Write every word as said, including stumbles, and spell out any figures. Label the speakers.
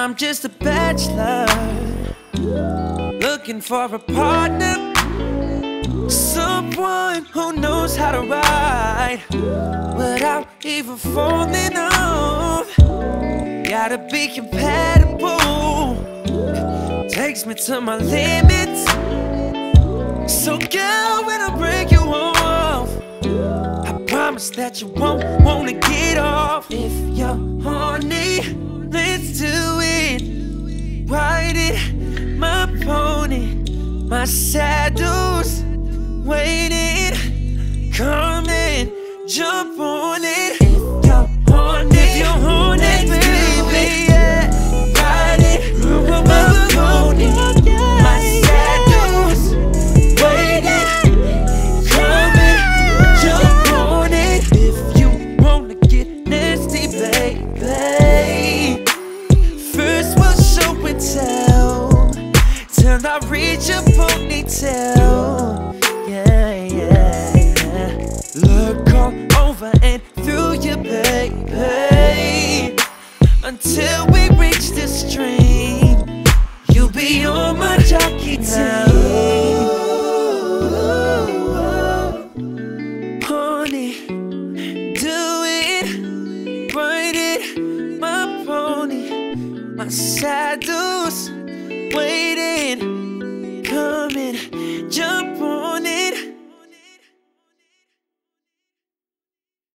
Speaker 1: I'm just a bachelor looking for a partner, someone who knows how to ride without even falling off. Gotta be compatible, takes me to my limits. So girl, when I break you off, I promise that you won't wanna get off. If you're horny, let's do it. Ride it, my pony, my saddle's waiting. Come and jump on it. If you're horny, if you're horny, baby, yeah. Ride it, my pony, my saddle's waiting. Come and jump on it. If you wanna get nasty, baby, first we'll show and tell till I reach your ponytail. Yeah, yeah, yeah. Look all over and through you, baby, until we reach the stream. You'll be on my jockey team. Pony, do it, ride it, my pony, my saddle's waiting.